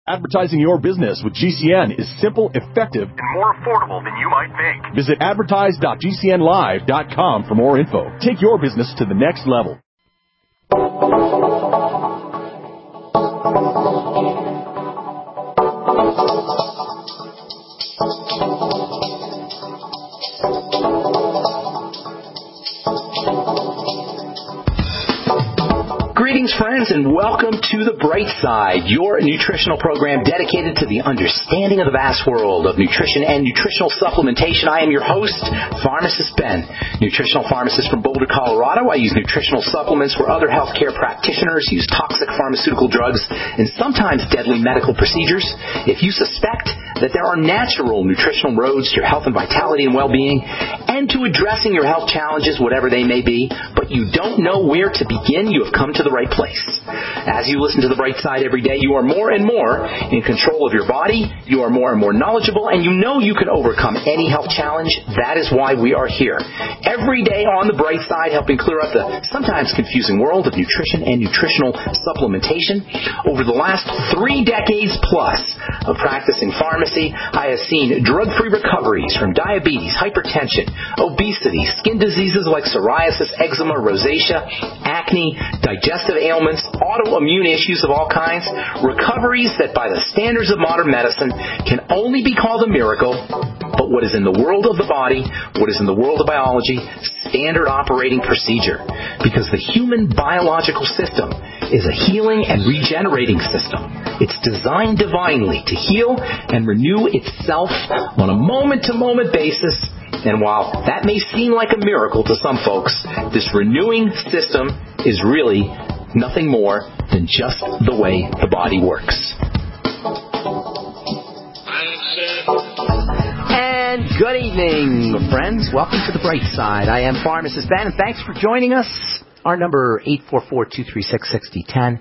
Advertising your business with GCN is simple, effective, and more affordable than you might think. Visit advertise.gcnlive.com for more info. Take your business to the next level. Greetings, friends, and welcome to The Bright Side, your nutritional program dedicated to the understanding of the vast world of nutrition and nutritional supplementation. I am your host, Pharmacist Ben, nutritional pharmacist from Boulder, Colorado. I use nutritional supplements where other healthcare practitioners use toxic pharmaceutical drugs and sometimes deadly medical procedures. If you suspect that there are natural nutritional roads to your health and vitality and well-being and to addressing your health challenges, whatever they may be, but you don't know where to begin, you have come to the right place. As you listen to The Bright Side every day, you are more and more in control of your body, you are more and more knowledgeable, and you know you can overcome any health challenge. That is why we are here. Every day on The Bright Side, helping clear up the sometimes confusing world of nutrition and nutritional supplementation. Over the last 3 decades plus of practicing pharmacy, I have seen drug-free recoveries from diabetes, hypertension, obesity, skin diseases like psoriasis, eczema, rosacea, acne, digestive ailments, autoimmune issues of all kinds, recoveries that by the standards of modern medicine can only be called a miracle, but what is in the world of the body, what is in the world of biology, standard operating procedure. Because the human biological system is a healing and regenerating system. It's designed divinely to heal and renew itself on a moment-to-moment basis. And while that may seem like a miracle to some folks, this renewing system is really nothing more than just the way the body works. And good evening, friends. Welcome to The Bright Side. I am Pharmacist Ben, and thanks for joining us. Our number, 844-236-6010,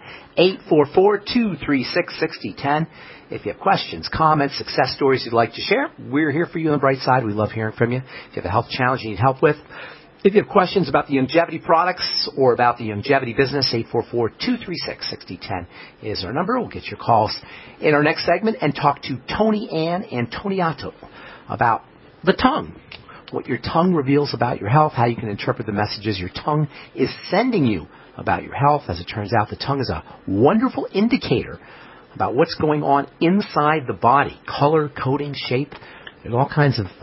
844-236-6010. If you have questions, comments, success stories you'd like to share, we're here for you on The Bright Side. We love hearing from you. If you have a health challenge you need help with, if you have questions about the longevity products or about the longevity business, 844-236-6010 is our number. We'll get your calls in our next segment and talk to Tony Ann Antoniato about the tongue, what your tongue reveals about your health, how you can interpret the messages your tongue is sending you about your health. As it turns out, the tongue is a wonderful indicator about what's going on inside the body, color, coating, shape. There's all kinds of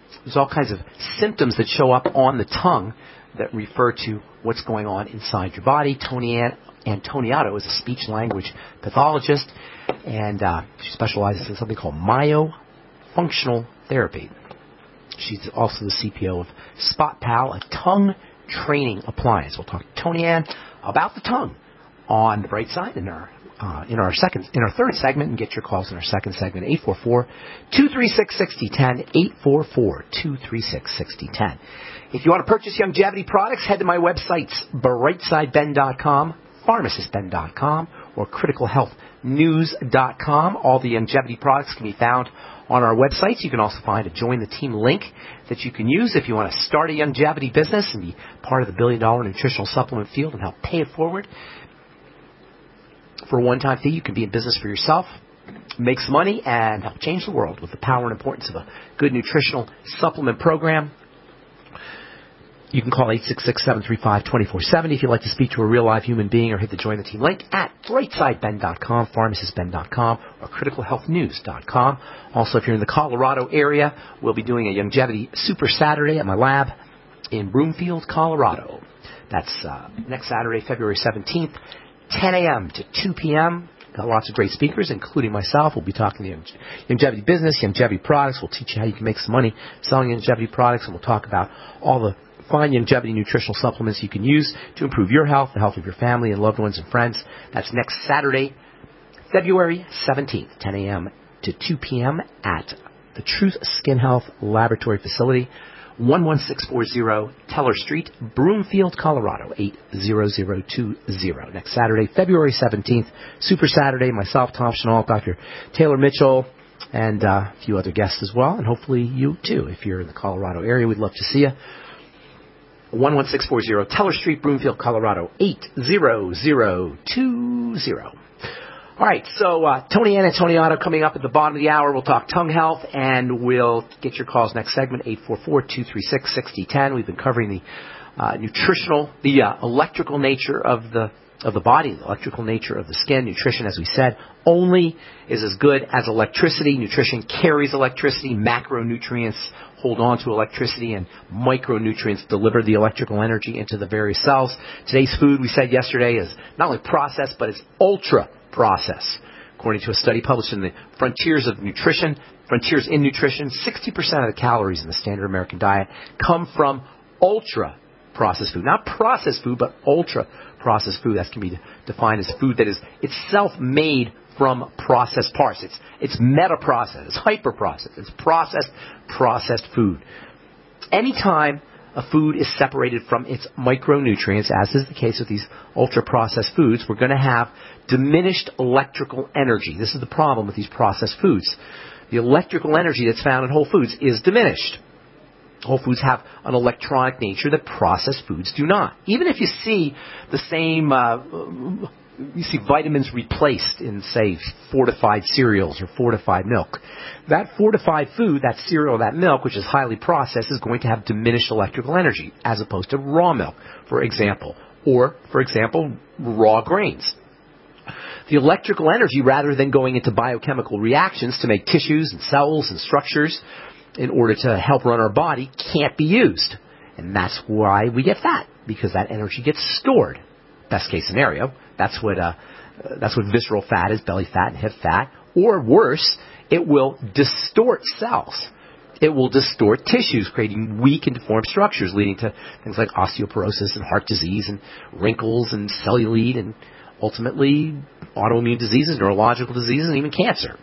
symptoms that show up on the tongue that refer to what's going on inside your body. Tony Ann Antoniato is a speech-language pathologist, and she specializes in something called myofunctional therapy. She's also the CPO of Spot Pal, a tongue training appliance. We'll talk to Tony Ann about the tongue on The Bright Side in our third segment, and get your calls in our second segment, 844-236-6010, 844-236-6010. If you want to purchase longevity products, head to my websites, brightsideben.com, pharmacistben.com, or criticalhealthnews.com. All the longevity products can be found on our websites. You can also find a Join the Team link that you can use if you want to start a longevity business and be part of the billion-dollar nutritional supplement field and help pay it forward. For a one-time fee, you can be in business for yourself, make some money, and help change the world with the power and importance of a good nutritional supplement program. You can call 866-735-2470 if you'd like to speak to a real live human being, or hit the Join the Team link at brightsideben.com, pharmacistben.com, or criticalhealthnews.com. Also, if you're in the Colorado area, we'll be doing a longevity Super Saturday at my lab in Broomfield, Colorado. That's next Saturday, February 17th, 10 a.m. to 2 p.m. Got lots of great speakers, including myself. We'll be talking the longevity business, longevity products. We'll teach you how you can make some money selling longevity products, and we'll talk about all the fine longevity nutritional supplements you can use to improve your health, the health of your family and loved ones and friends. That's next Saturday, February 17th, 10 a.m. to 2 p.m. at the Truth Skin Health Laboratory Facility, 11640 Teller Street, Broomfield, Colorado, 80020. Next Saturday, February 17th, Super Saturday. Myself, Tom Chennault, Dr. Taylor Mitchell, and a few other guests as well, and hopefully you too. If you're in the Colorado area, we'd love to see you. 11640 Teller Street, Broomfield, Colorado, 80020. All right, so Tony Ann and Tony Otto coming up at the bottom of the hour. We'll talk tongue health, and we'll get your calls next segment, 844-236-6010. We've been covering the electrical nature of the body, the electrical nature of the skin. Nutrition, as we said, only is as good as electricity. Nutrition carries electricity. Macronutrients hold on to electricity, and micronutrients deliver the electrical energy into the various cells. Today's food, we said yesterday, is not only processed, but it's ultra-processed. According to a study published in the Frontiers in Nutrition, 60% of the calories in the standard American diet come from ultra-processed food. Not processed food, but ultra-processed food. That can be defined as food that is itself made from processed parts. It's meta-processed. It's hyper-processed. It's processed food. Anytime a food is separated from its micronutrients, as is the case with these ultra-processed foods, we're going to have diminished electrical energy. This is the problem with these processed foods. The electrical energy that's found in Whole Foods is diminished. Whole Foods have an electronic nature that processed foods do not. Even if you see the same, you see vitamins replaced in, say, fortified cereals or fortified milk. That fortified food, that cereal, that milk, which is highly processed, is going to have diminished electrical energy as opposed to raw milk, for example. Or, for example, raw grains. The electrical energy, rather than going into biochemical reactions to make tissues and cells and structures in order to help run our body, can't be used. And that's why we get fat, because that energy gets stored. Best case scenario. That's what visceral fat is, belly fat and hip fat. Or worse, it will distort cells. It will distort tissues, creating weak and deformed structures, leading to things like osteoporosis and heart disease and wrinkles and cellulite and ultimately autoimmune diseases, neurological diseases, and even cancer.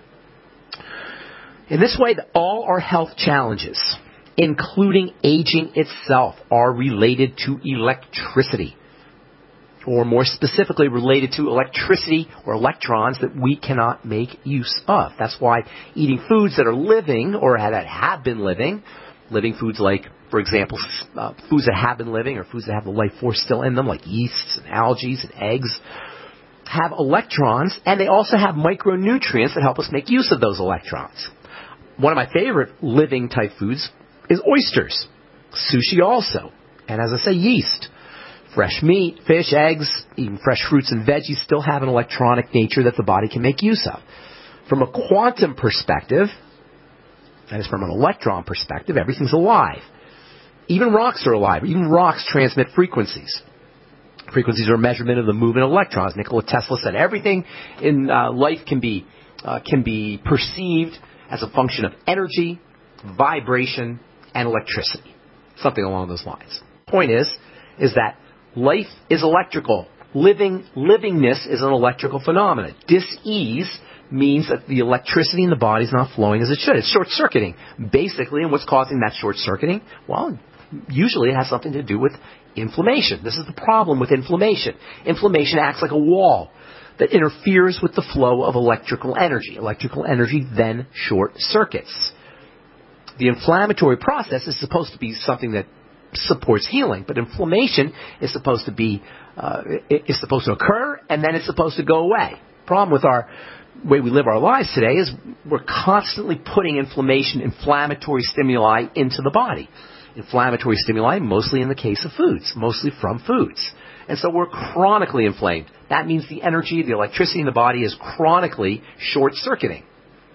In this way, all our health challenges, including aging itself, are related to electricity. Or more specifically, related to electricity or electrons that we cannot make use of. That's why eating foods that are living or that have been living foods like, for example, foods that have been living or foods that have the life force still in them, like yeasts and algae and eggs, have electrons, and they also have micronutrients that help us make use of those electrons. One of my favorite living type foods is oysters. Sushi also. And as I say, yeast. Fresh meat, fish, eggs, even fresh fruits and veggies still have an electronic nature that the body can make use of. From a quantum perspective, that is from an electron perspective, everything's alive. Even rocks are alive. Even rocks transmit frequencies. Frequencies are a measurement of the movement of electrons. Nikola Tesla said everything in life can be perceived as a function of energy, vibration, and electricity. Something along those lines. Point is that life is electrical. Livingness is an electrical phenomenon. Dis-ease means that the electricity in the body is not flowing as it should. It's short-circuiting. Basically, and what's causing that short-circuiting? Well, usually it has something to do with inflammation. This is the problem with inflammation. Inflammation acts like a wall that interferes with the flow of electrical energy. Electrical energy then short-circuits. The inflammatory process is supposed to be something that supports healing, but inflammation is supposed to occur, and then it's supposed to go away. Problem with our way we live our lives today is we're constantly putting inflammatory stimuli into the body. Inflammatory stimuli, mostly in the case of foods, mostly from foods. And so we're chronically inflamed. That means the energy, the electricity in the body is chronically short-circuiting.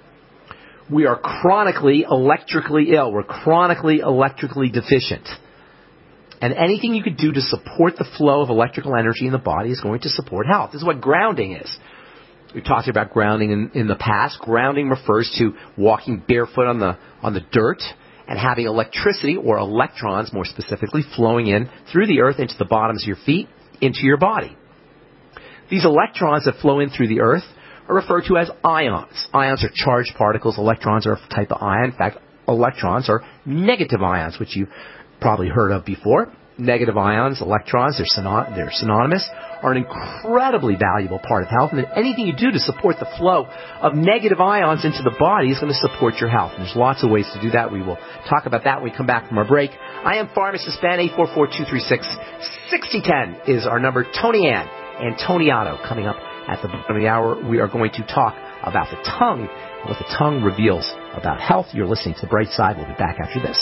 We are chronically electrically ill. We're chronically electrically deficient. And anything you could do to support the flow of electrical energy in the body is going to support health. This is what grounding is. We talked about grounding in the past. Grounding refers to walking barefoot on the dirt and having electricity, or electrons more specifically, flowing in through the earth into the bottoms of your feet, into your body. These electrons that flow in through the earth are referred to as ions. Ions are charged particles. Electrons are a type of ion. In fact, electrons are negative ions, which you probably heard of before. Negative ions, electrons, they're synonymous, are an incredibly valuable part of health. And anything you do to support the flow of negative ions into the body is going to support your health. And there's lots of ways to do that. We will talk about that when we come back from our break. I am Pharmacist Ben. 844-236-6010 is our number. Tony Ann and Tony Otto coming up At the bottom of the hour, we are going to talk about the tongue and what the tongue reveals about health. You're listening to The Bright Side. We'll be back after this.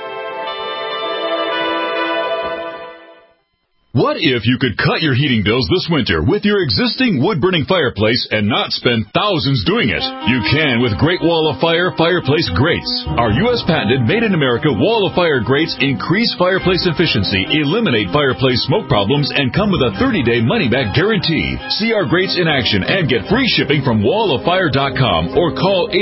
What if you could cut your heating bills this winter with your existing wood-burning fireplace and not spend thousands doing it? You can with Great Wall of Fire fireplace grates. Our U.S. patented made-in-America Wall of Fire grates increase fireplace efficiency, eliminate fireplace smoke problems, and come with a 30-day money-back guarantee. See our grates in action and get free shipping from walloffire.com or call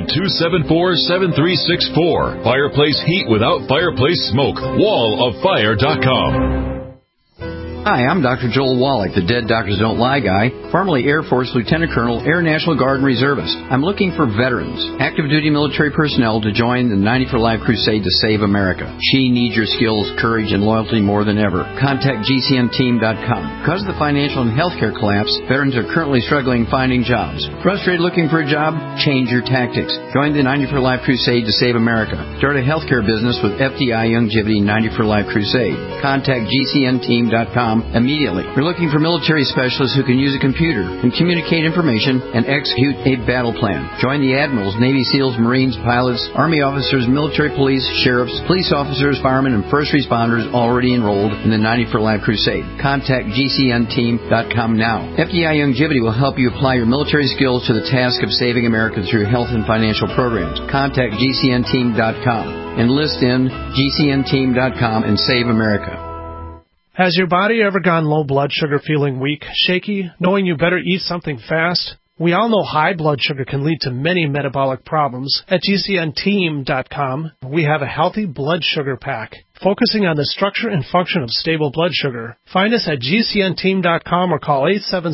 800-274-7364. Fireplace heat without fireplace smoke. walloffire.com. Hi, I'm Dr. Joel Wallach, the Dead Doctors Don't Lie guy, formerly Air Force Lieutenant Colonel, Air National Guard and Reservist. I'm looking for veterans, active duty military personnel to join the 90 for Life crusade to save America. She needs your skills, courage, and loyalty more than ever. Contact GCNteam.com. Because of the financial and healthcare collapse, veterans are currently struggling finding jobs. Frustrated looking for a job? Change your tactics. Join the 90 for Life crusade to save America. Start a healthcare business with FDI Youngevity 90 for Life crusade. Contact GCNteam.com immediately. We're looking for military specialists who can use a computer and communicate information and execute a battle plan. Join the admirals, Navy SEALs, Marines, pilots, Army officers, military police, sheriffs, police officers, firemen, and first responders already enrolled in the 90 for Life crusade. Contact GCNteam.com now. FDI Youngevity will help you apply your military skills to the task of saving America through health and financial programs. Contact GCNteam.com. Enlist in GCNteam.com and save America. Has your body ever gone low blood sugar, feeling weak, shaky, knowing you better eat something fast? We all know high blood sugar can lead to many metabolic problems. At GCNteam.com, we have a healthy blood sugar pack, focusing on the structure and function of stable blood sugar. Find us at GCNteam.com or call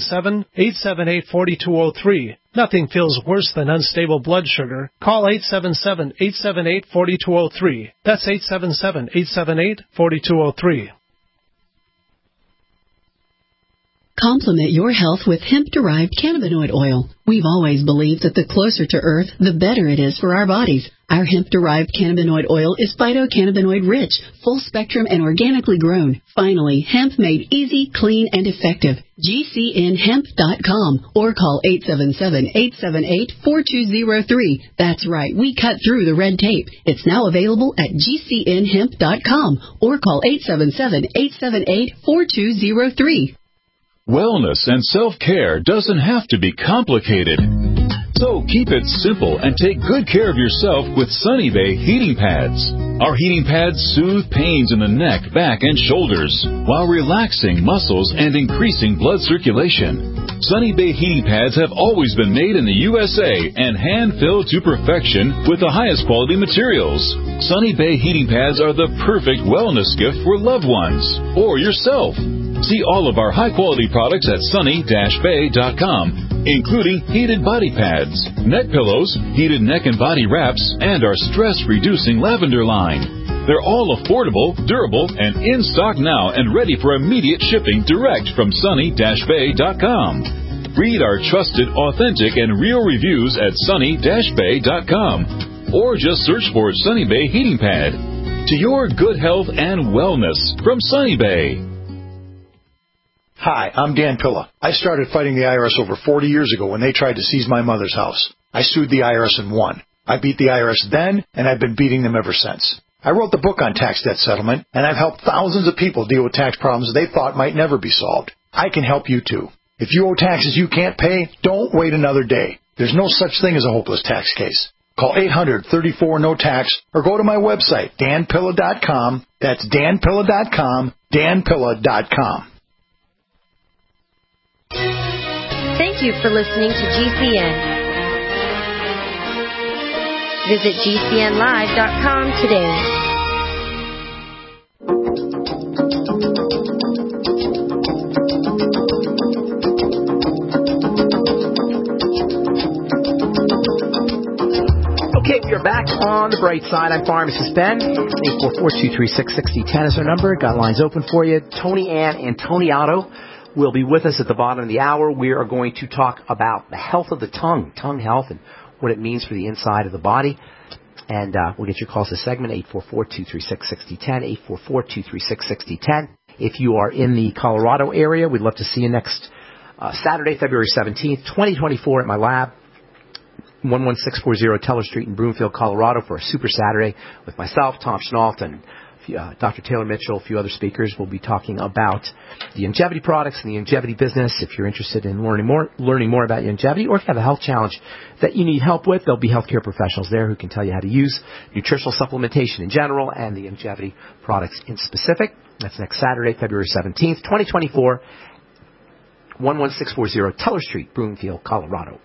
877-878-4203. Nothing feels worse than unstable blood sugar. Call 877-878-4203. That's 877-878-4203. Complement your health with hemp-derived cannabinoid oil. We've always believed that the closer to Earth, the better it is for our bodies. Our hemp-derived cannabinoid oil is phytocannabinoid-rich, full-spectrum, and organically grown. Finally, hemp made easy, clean, and effective. GCNhemp.com or call 877-878-4203. That's right, we cut through the red tape. It's now available at GCNhemp.com or call 877-878-4203. Wellness and self-care doesn't have to be complicated. So keep it simple and take good care of yourself with Sunny Bay heating pads. Our heating pads soothe pains in the neck, back, and shoulders while relaxing muscles and increasing blood circulation. Sunny Bay heating pads have always been made in the USA and hand-filled to perfection with the highest quality materials. Sunny Bay heating pads are the perfect wellness gift for loved ones or yourself. See all of our high-quality products at sunny-bay.com, including heated body pads, neck pillows, heated neck and body wraps, and our stress-reducing lavender line. They're all affordable, durable, and in stock now and ready for immediate shipping direct from sunny-bay.com. Read our trusted, authentic, and real reviews at sunny-bay.com or just search for Sunny Bay Heating Pad. To your good health and wellness from Sunny Bay. Hi, I'm Dan Pilla. I started fighting the IRS over 40 years ago when they tried to seize my mother's house. I sued the IRS and won. I beat the IRS then, and I've been beating them ever since. I wrote the book on tax debt settlement, and I've helped thousands of people deal with tax problems they thought might never be solved. I can help you too. If you owe taxes you can't pay, don't wait another day. There's no such thing as a hopeless tax case. Call 800-34-NO-TAX or go to my website, danpilla.com. That's danpilla.com, danpilla.com. Thank you for listening to GCN. Visit GCNlive.com today. Okay, we are back on the bright side. I'm Pharmacist Ben. 844-236-6010 is our number. Got lines open for you. Tony Ann and Tony Otto will be with us at the bottom of the hour. We are going to talk about the health of the tongue health, and what it means for the inside of the body. And we'll get your calls this segment, 844-236-6010, 844-236-6010. If you are in the Colorado area, we'd love to see you next Saturday, February 17th, 2024 at my lab, 11640 Teller Street in Broomfield, Colorado, for a Super Saturday with myself, Tom Schnault, and Dr. Taylor Mitchell. A few other speakers will be talking about the Youngevity products and the Youngevity business. If you're interested in learning more about Youngevity, or if you have a health challenge that you need help with, there'll be healthcare professionals there who can tell you how to use nutritional supplementation in general and the Youngevity products in specific. That's next Saturday, February 17th, 2024, 11640 Teller Street, Broomfield, Colorado,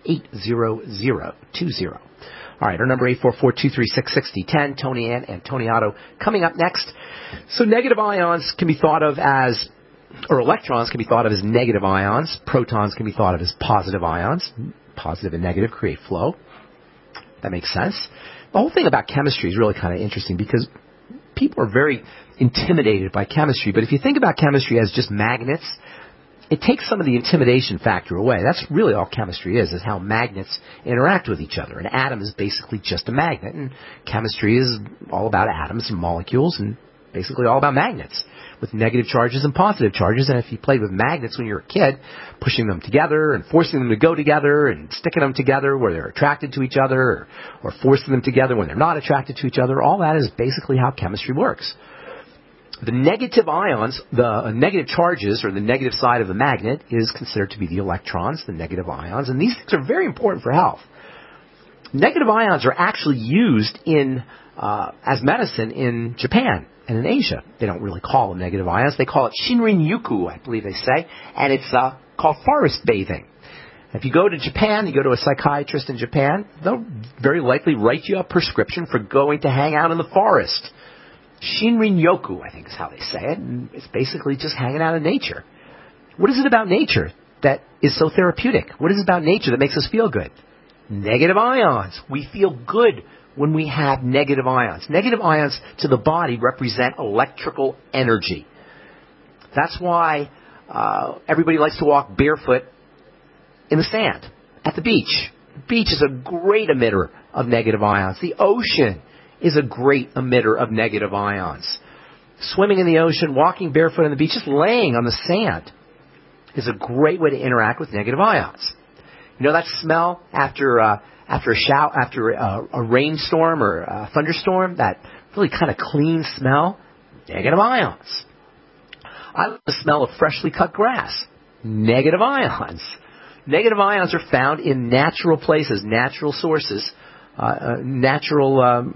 80020. All right, our number 844-236-6010, Tony Ann and Tony Otto coming up next. So negative ions can be thought of as, or electrons can be thought of as negative ions. Protons can be thought of as positive ions. Positive and negative create flow. That makes sense. The whole thing about chemistry is really kind of interesting because people are very intimidated by chemistry. But if you think about chemistry as just magnets, it takes some of the intimidation factor away. That's really all chemistry is how magnets interact with each other. An atom is basically just a magnet, and chemistry is all about atoms and molecules and basically all about magnets with negative charges and positive charges. And if you played with magnets when you were a kid, pushing them together and forcing them to go together and sticking them together where they're attracted to each other, or forcing them together when they're not attracted to each other, all that is basically how chemistry works. The negative ions, the negative charges, or the negative side of the magnet, is considered to be the electrons, the negative ions, and these things are very important for health. Negative ions are actually used as medicine in Japan and in Asia. They don't really call them negative ions. They call it Shinrin-yoku, I believe they say, and it's called forest bathing. If you go to Japan, you go to a psychiatrist in Japan, they'll very likely write you a prescription for going to hang out in the forest. Shinrin-yoku, I think is how they say it, and it's basically just hanging out in nature. What is it about nature that is so therapeutic? What is it about nature that makes us feel good? Negative ions. We feel good when we have negative ions. Negative ions to the body represent electrical energy. That's why everybody likes to walk barefoot in the sand at the beach. The beach is a great emitter of negative ions. The ocean is a great emitter of negative ions. Swimming in the ocean, walking barefoot on the beach, just laying on the sand is a great way to interact with negative ions. You know that smell after a rainstorm or a thunderstorm, that really kind of clean smell? Negative ions. I love the smell of freshly cut grass. Negative ions. Negative ions are found in natural places, natural sources. Natural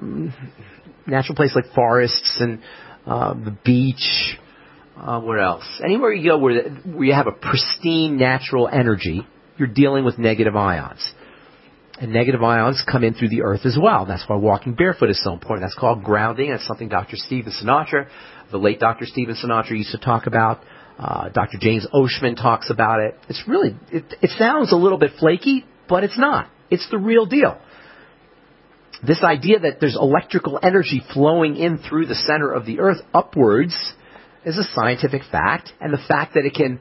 places like forests and the beach. Where else? Anywhere you go where you have a pristine natural energy, you're dealing with negative ions. And negative ions come in through the earth as well. That's why walking barefoot is so important. That's called grounding. That's something Dr. Stephen Sinatra, the late Dr. Stephen Sinatra, used to talk about. Dr. James Oshman talks about it. It's really, it sounds a little bit flaky, but it's not. It's the real deal. This idea that there's electrical energy flowing in through the center of the earth upwards is a scientific fact, and the fact that it can,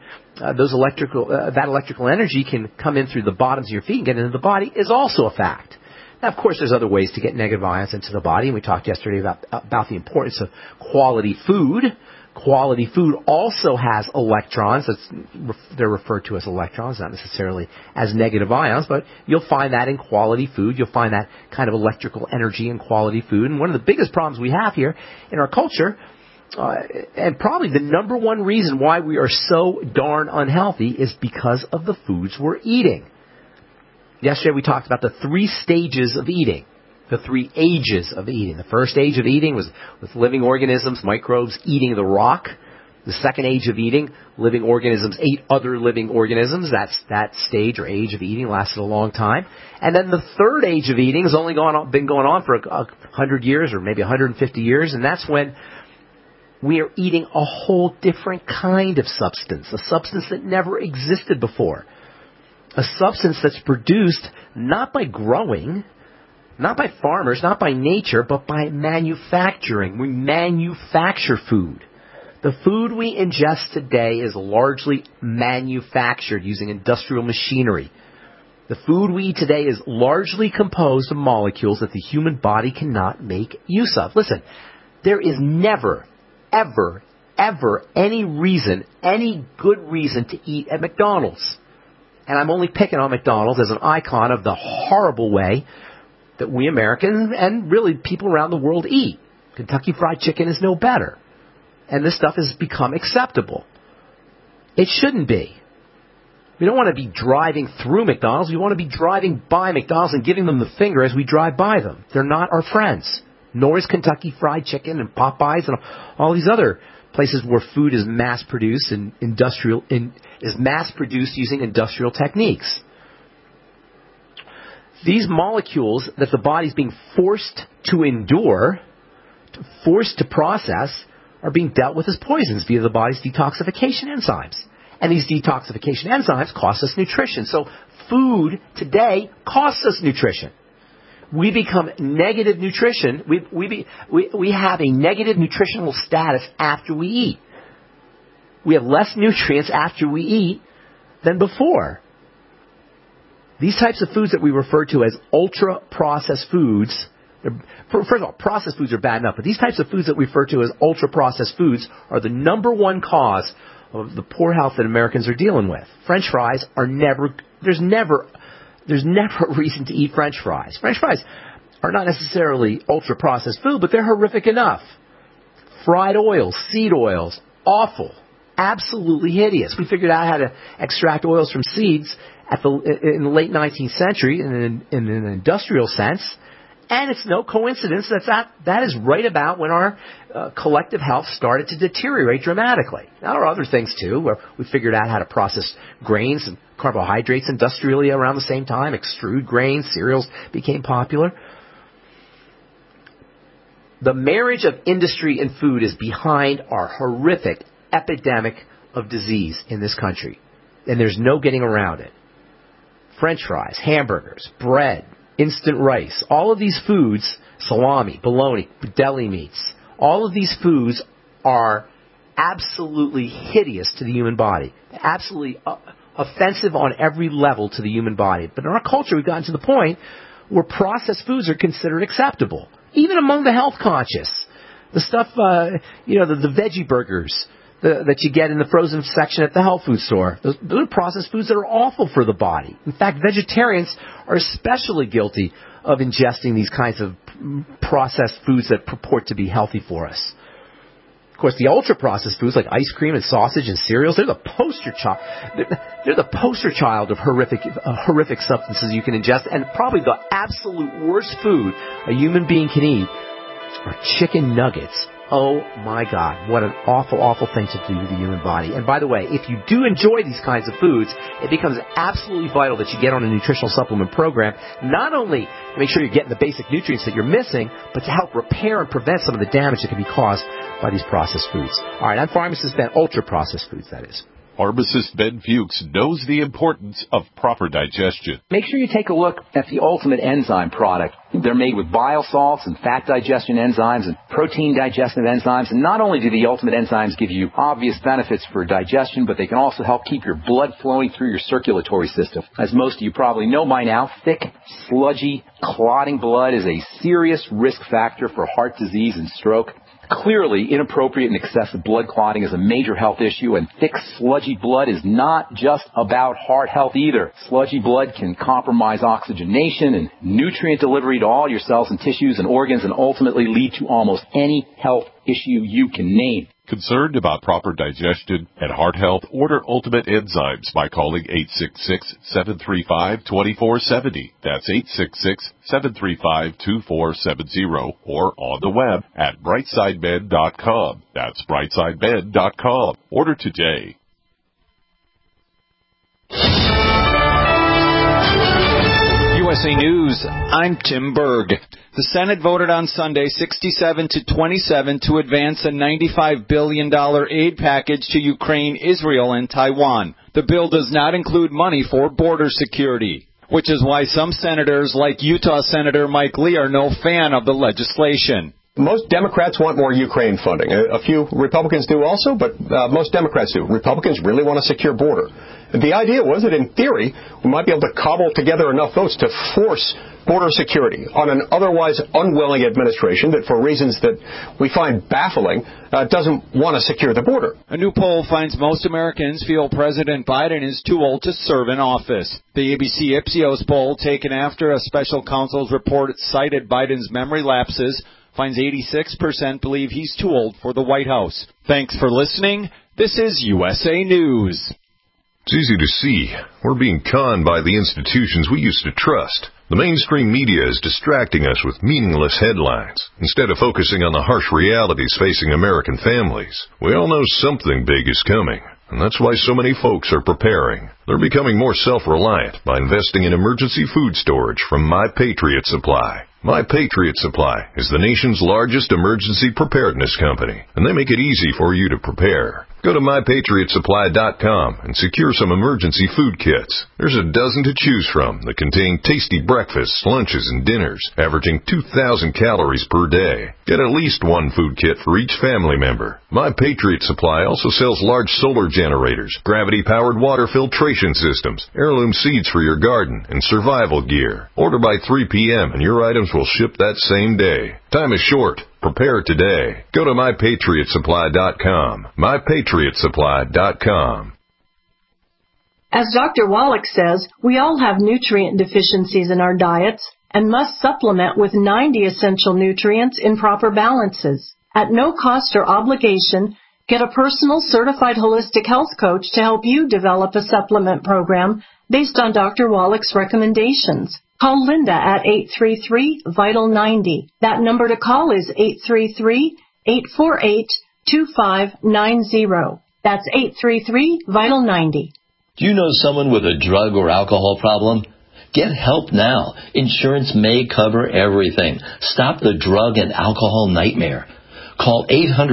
that electrical energy can come in through the bottoms of your feet and get into the body is also a fact. Now, of course, there's other ways to get negative ions into the body, and we talked yesterday about the importance of quality food. Quality food also has electrons. They're referred to as electrons, not necessarily as negative ions, but you'll find that in quality food. You'll find that kind of electrical energy in quality food. And one of the biggest problems we have here in our culture, and probably the number one reason why we are so darn unhealthy, is because of the foods we're eating. Yesterday we talked about the 3 stages of eating. The 3 ages of eating. The first age of eating was with living organisms, microbes, eating the rock. The second age of eating, living organisms ate other living organisms. That stage or age of eating lasted a long time. And then the third age of eating has been going on for 100 years or maybe 150 years, and that's when we are eating a whole different kind of substance, a substance that never existed before. A substance that's produced not by growing, not by farmers, not by nature, but by manufacturing. We manufacture food. The food we ingest today is largely manufactured using industrial machinery. The food we eat today is largely composed of molecules that the human body cannot make use of. Listen, there is never, ever any good reason to eat at McDonald's. And I'm only picking on McDonald's as an icon of the horrible way that we Americans and really people around the world eat. Kentucky Fried Chicken is no better. And this stuff has become acceptable. It shouldn't be. We don't want to be driving through McDonald's. We want to be driving by McDonald's and giving them the finger as we drive by them. They're not our friends. Nor is Kentucky Fried Chicken and Popeyes and all these other places where food is mass-produced and is mass-produced using industrial techniques. These molecules that the body's being forced to endure, forced to process, are being dealt with as poisons via the body's detoxification enzymes. And these detoxification enzymes cost us nutrition. So food today costs us nutrition. We become negative nutrition. We have a negative nutritional status after we eat. We have less nutrients after we eat than before. These types of foods that we refer to as ultra-processed foods, first of all, processed foods are bad enough, but these types of foods that we refer to as ultra-processed foods are the number one cause of the poor health that Americans are dealing with. French fries are there's never a reason to eat French fries. French fries are not necessarily ultra-processed food, but they're horrific enough. Fried oils, seed oils, awful, absolutely hideous. We figured out how to extract oils from seeds in the late 19th century in an industrial sense, and it's no coincidence that is right about when our collective health started to deteriorate dramatically. Now, there are other things, too, where we figured out how to process grains and carbohydrates industrially around the same time. Extrude grains, cereals became popular. The marriage of industry and food is behind our horrific epidemic of disease in this country, and there's no getting around it. French fries, hamburgers, bread, instant rice, all of these foods, salami, bologna, deli meats, all of these foods are absolutely hideous to the human body, absolutely offensive on every level to the human body. But in our culture, we've gotten to the point where processed foods are considered acceptable, even among the health conscious. The stuff, the veggie burgers that you get in the frozen section at the health food store. Those are processed foods that are awful for the body. In fact, vegetarians are especially guilty of ingesting these kinds of processed foods that purport to be healthy for us. Of course, the ultra-processed foods like ice cream and sausage and cereals, they're the poster child of horrific substances you can ingest, and probably the absolute worst food a human being can eat are chicken nuggets. Oh my God, what an awful, awful thing to do to the human body. And by the way, if you do enjoy these kinds of foods, it becomes absolutely vital that you get on a nutritional supplement program, not only to make sure you're getting the basic nutrients that you're missing, but to help repair and prevent some of the damage that can be caused by these processed foods. All right, I'm Pharmacist Ben, ultra-processed foods, that is. Pharmacist Ben Fuchs knows the importance of proper digestion. Make sure you take a look at the Ultimate Enzyme product. They're made with bile salts and fat digestion enzymes and protein digestive enzymes. And not only do the Ultimate Enzymes give you obvious benefits for digestion, but they can also help keep your blood flowing through your circulatory system. As most of you probably know by now, thick, sludgy, clotting blood is a serious risk factor for heart disease and stroke. Clearly, inappropriate and excessive blood clotting is a major health issue, and thick, sludgy blood is not just about heart health either. Sludgy blood can compromise oxygenation and nutrient delivery to all your cells and tissues and organs, and ultimately lead to almost any health issue you can name. Concerned about proper digestion and heart health? Order Ultimate Enzymes by calling 866-735-2470. That's 866-735-2470, or on the web at brightsideben.com. That's brightsideben.com. Order today. USA News, I'm Tim Berg. The Senate voted on Sunday 67-27 to advance a $95 billion aid package to Ukraine, Israel, and Taiwan. The bill does not include money for border security, which is why some senators, like Utah Senator Mike Lee, are no fan of the legislation. Most Democrats want more Ukraine funding. A few Republicans do also, but most Democrats do. Republicans really want a secure border. The idea was that, in theory, we might be able to cobble together enough votes to force border security on an otherwise unwilling administration that, for reasons that we find baffling, doesn't want to secure the border. A new poll finds most Americans feel President Biden is too old to serve in office. The ABC Ipsos poll, taken after a special counsel's report cited Biden's memory lapses, finds 86% believe he's too old for the White House. Thanks for listening. This is USA News. It's easy to see. We're being conned by the institutions we used to trust. The mainstream media is distracting us with meaningless headlines, instead of focusing on the harsh realities facing American families. We all know something big is coming, and that's why so many folks are preparing. They're becoming more self-reliant by investing in emergency food storage from My Patriot Supply. My Patriot Supply is the nation's largest emergency preparedness company, and they make it easy for you to prepare. Go to MyPatriotSupply.com and secure some emergency food kits. There's a dozen to choose from that contain tasty breakfasts, lunches, and dinners, averaging 2,000 calories per day. Get at least one food kit for each family member. My Patriot Supply also sells large solar generators, gravity-powered water filtration systems, heirloom seeds for your garden, and survival gear. Order by 3 p.m. and your items will ship that same day. Time is short. Prepare today. Go to MyPatriotSupply.com. MyPatriotSupply.com. As Dr. Wallach says, we all have nutrient deficiencies in our diets and must supplement with 90 essential nutrients in proper balances. At no cost or obligation, get a personal certified holistic health coach to help you develop a supplement program based on Dr. Wallach's recommendations. Call Linda at 833-VITAL-90. That number to call is 833-848-2590. That's 833-VITAL-90. Do you know someone with a drug or alcohol problem? Get help now. Insurance may cover everything. Stop the drug and alcohol nightmare. Call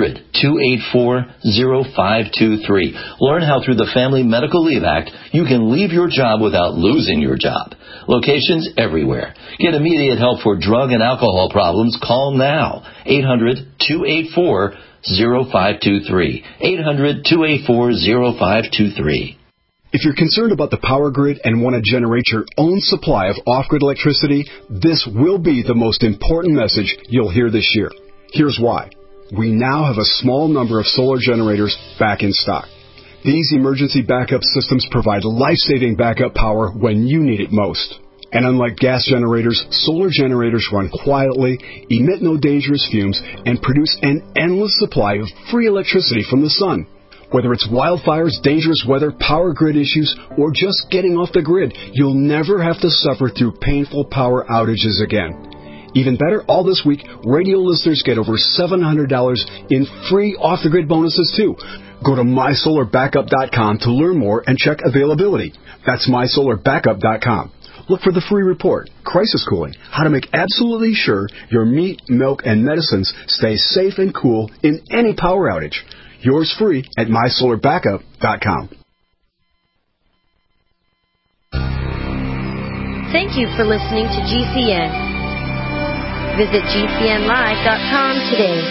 800-284-0523. Learn how through the Family Medical Leave Act you can leave your job without losing your job. Locations everywhere. Get immediate help for drug and alcohol problems. Call now. 800-284-0523. 800-284-0523. If you're concerned about the power grid and want to generate your own supply of off-grid electricity, this will be the most important message you'll hear this year. Here's why. We now have a small number of solar generators back in stock. These emergency backup systems provide life-saving backup power when you need it most. And unlike gas generators, solar generators run quietly, emit no dangerous fumes, and produce an endless supply of free electricity from the sun. Whether it's wildfires, dangerous weather, power grid issues, or just getting off the grid, you'll never have to suffer through painful power outages again. Even better, all this week, radio listeners get over $700 in free off-the-grid bonuses, too. Go to MySolarBackup.com to learn more and check availability. That's MySolarBackup.com. Look for the free report, Crisis Cooling, how to make absolutely sure your meat, milk, and medicines stay safe and cool in any power outage. Yours free at MySolarBackup.com. Thank you for listening to GCN. Visit GCNlive.com today.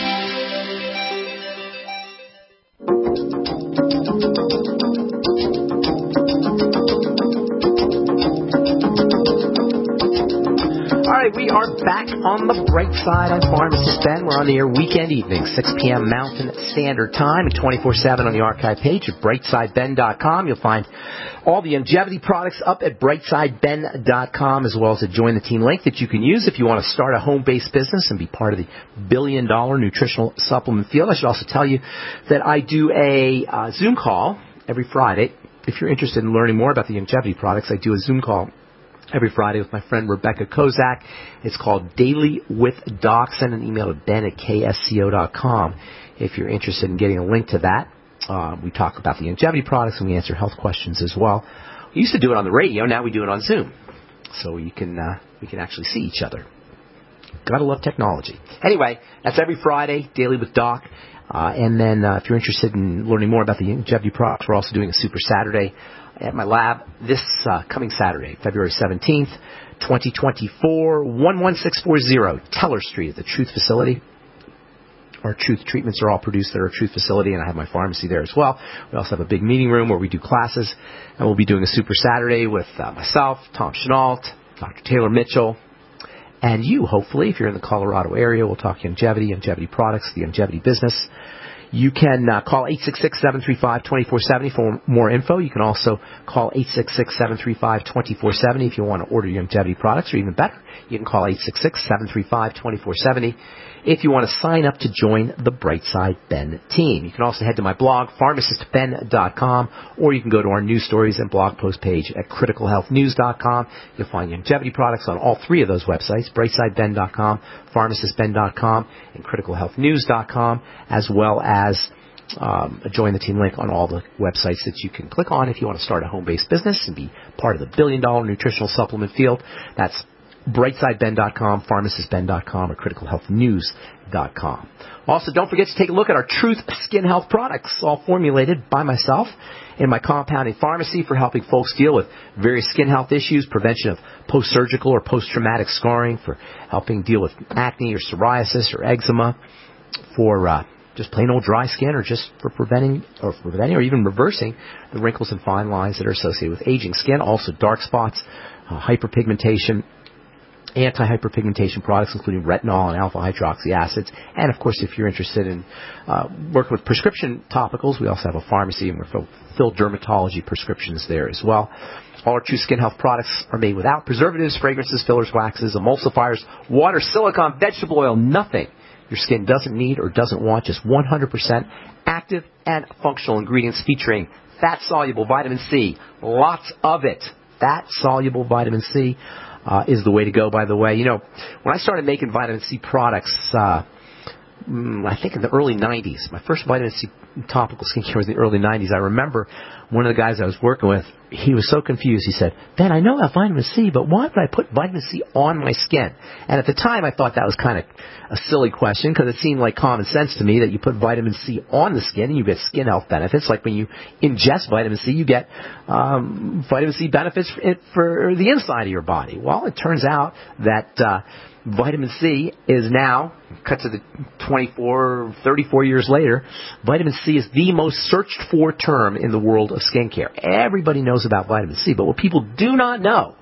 All right, we are back on the bright side. I'm Pharmacist Ben. We're on the air weekend evening, 6 p.m. Mountain Standard Time, and 24/7 on the archive page at brightsideben.com. You'll find all the longevity products up at brightsideben.com, as well as a Join the Team link that you can use if you want to start a home-based business and be part of the billion-dollar nutritional supplement field. I should also tell you that I do a Zoom call every Friday. If you're interested in learning more about the longevity products, I do a Zoom call every Friday with my friend Rebecca Kozak. It's called Daily with Doc. Send an email to ben@ksco.com if you're interested in getting a link to that. We talk about the longevity products and we answer health questions as well. We used to do it on the radio. Now we do it on Zoom. So we can actually see each other. Gotta love technology. Anyway, that's every Friday, Daily with Doc. And then if you're interested in learning more about the longevity products, we're also doing a Super Saturday at my lab this coming Saturday, February 17th, 2024, 11640 Teller Street at the Truth Facility. Our Truth treatments are all produced at our Truth facility, and I have my pharmacy there as well. We also have a big meeting room where we do classes, and we'll be doing a Super Saturday with myself, Tom Chenault, Dr. Taylor Mitchell, and you, hopefully, if you're in the Colorado area. We'll talk longevity products, the longevity business. You can call 866-735-2470 for more info. You can also call 866-735-2470 if you want to order your longevity products, or even better, you can call 866-735-2470 if you want to sign up to join the Brightside Ben team. You can also head to my blog, pharmacistben.com, or you can go to our news stories and blog post page at criticalhealthnews.com. You'll find longevity products on all three of those websites, brightsideben.com, pharmacistben.com, and criticalhealthnews.com, as well as a join the team link on all the websites that you can click on if you want to start a home-based business and be part of the billion-dollar nutritional supplement field. That's brightsideben.com, pharmacistben.com, or criticalhealthnews.com. Also, don't forget to take a look at our Truth Skin Health products, all formulated by myself in my compounding pharmacy for helping folks deal with various skin health issues, prevention of post-surgical or post-traumatic scarring, for helping deal with acne or psoriasis or eczema, for just plain old dry skin, or just for preventing or even reversing the wrinkles and fine lines that are associated with aging skin. Also, dark spots, hyperpigmentation, anti-hyperpigmentation products, including retinol and alpha-hydroxy acids. And, of course, if you're interested in working with prescription topicals, we also have a pharmacy, and we fill dermatology prescriptions there as well. All our True Skin Health products are made without preservatives, fragrances, fillers, waxes, emulsifiers, water, silicone, vegetable oil, nothing your skin doesn't need or doesn't want, just 100% active and functional ingredients featuring fat-soluble vitamin C, lots of it. Fat-soluble vitamin C is the way to go, by the way. You know, when I started making vitamin C products, I think in the early 90s, my first vitamin C topical skincare was in the early 90s. I remember one of the guys I was working with, he was so confused. He said, Ben, I know I have vitamin C, but why would I put vitamin C on my skin? And at the time, I thought that was kind of a silly question, because it seemed like common sense to me that you put vitamin C on the skin and you get skin health benefits. Like when you ingest vitamin C, you get vitamin C benefits for the inside of your body. Well, it turns out that vitamin C is now, cut to the 34 years later, vitamin C is the most searched for term in the world of skincare. Everybody knows about vitamin C, but what people do not know,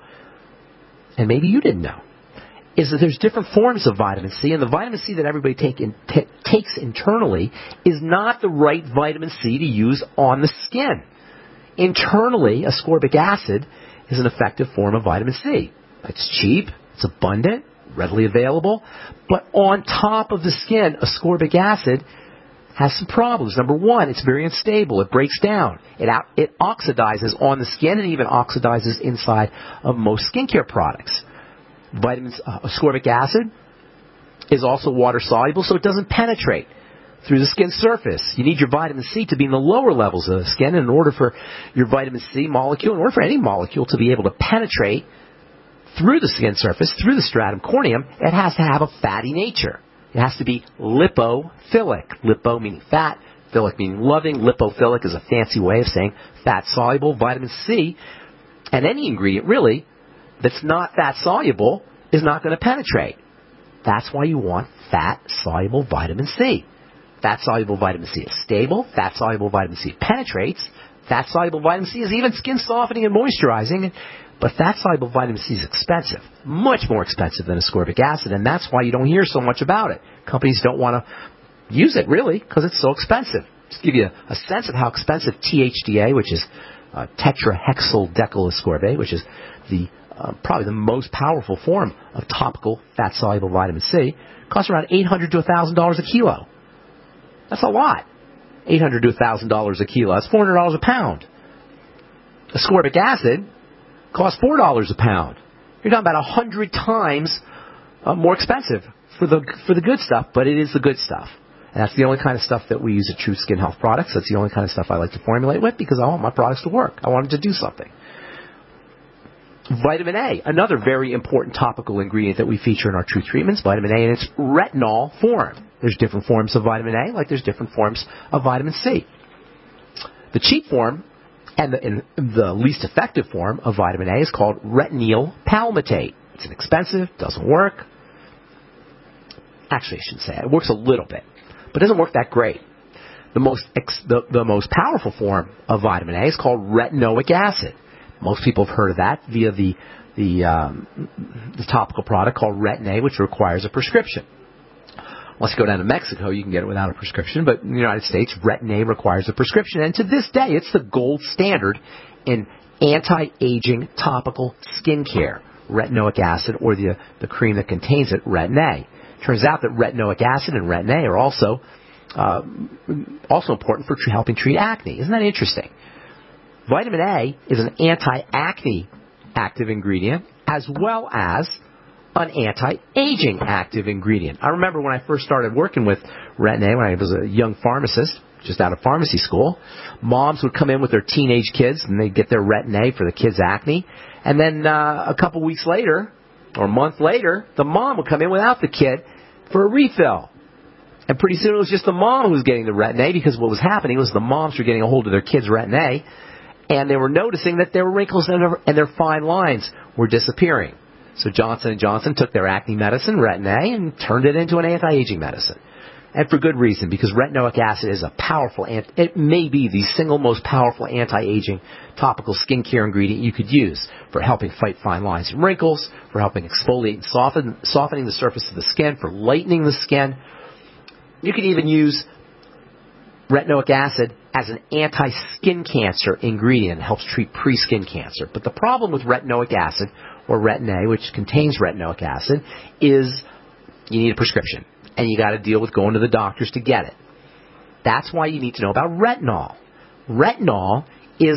and maybe you didn't know, is that there's different forms of vitamin C, and the vitamin C that everybody takes internally is not the right vitamin C to use on the skin. Internally, ascorbic acid is an effective form of vitamin C. It's cheap, it's abundant, readily available, but on top of the skin, ascorbic acid has some problems. Number one, it's very unstable. It breaks down. It oxidizes on the skin and even oxidizes inside of most skincare products. Ascorbic acid is also water-soluble, so it doesn't penetrate through the skin surface. You need your vitamin C to be in the lower levels of the skin, and in order for your vitamin C molecule, in order for any molecule to be able to penetrate through the skin surface, through the stratum corneum, it has to have a fatty nature. It has to be lipophilic. Lipo meaning fat, philic meaning loving. Lipophilic is a fancy way of saying fat-soluble. Vitamin C, and any ingredient really that's not fat-soluble, is not going to penetrate. That's why you want fat-soluble vitamin C. Fat-soluble vitamin C is stable. Fat-soluble vitamin C penetrates. Fat-soluble vitamin C is even skin softening and moisturizing. But fat-soluble vitamin C is expensive, much more expensive than ascorbic acid, and that's why you don't hear so much about it. Companies don't want to use it, really, because it's so expensive. Just to give you a sense of how expensive THDA, which is tetrahexyl decylascorbate, which is probably the most powerful form of topical fat-soluble vitamin C, costs around $800 to $1,000 a kilo. That's a lot. $800 to $1,000 a kilo. That's $400 a pound. Ascorbic acid costs $4 a pound. You're talking about 100 times more expensive for the good stuff, but it is the good stuff. And that's the only kind of stuff that we use at True Skin Health Products. That's the only kind of stuff I like to formulate with, because I want my products to work. I want them to do something. Vitamin A, another very important topical ingredient that we feature in our True Treatments. Vitamin A in its retinol form. There's different forms of vitamin A, like there's different forms of vitamin C. The cheap form and the least effective form of vitamin A is called retinyl palmitate. It's inexpensive, doesn't work. Actually, I shouldn't say it. It works a little bit. but it doesn't work that great. The most powerful form of vitamin A is called retinoic acid. Most people have heard of that via the topical product called Retin-A, which requires a prescription. Unless you go down to Mexico, you can get it without a prescription, but in the United States, Retin-A requires a prescription. And to this day, it's the gold standard in anti-aging topical skincare, retinoic acid, or the cream that contains it, Retin-A. Turns out that retinoic acid and Retin-A are also important for helping treat acne. Isn't that interesting? Vitamin A is an anti-acne active ingredient as well as an anti-aging active ingredient. I remember when I first started working with Retin-A when I was a young pharmacist, just out of pharmacy school, moms would come in with their teenage kids and they'd get their Retin-A for the kids' acne. And then a couple weeks later, or a month later, the mom would come in without the kid for a refill. And pretty soon it was just the mom who was getting the Retin-A, because what was happening was the moms were getting a hold of their kids' Retin-A, and they were noticing that their wrinkles and their fine lines were disappearing. So Johnson & Johnson took their acne medicine, Retin-A, and turned it into an anti-aging medicine. And for good reason, because retinoic acid is a powerful, it may be the single most powerful anti-aging topical skincare ingredient you could use for helping fight fine lines and wrinkles, for helping exfoliate and softening the surface of the skin, for lightening the skin. You could even use retinoic acid as an anti-skin cancer ingredient. It helps treat pre-skin cancer. But the problem with retinoic acid, or Retin-A, which contains retinoic acid, is you need a prescription. And you got to deal with going to the doctors to get it. That's why you need to know about retinol. Retinol is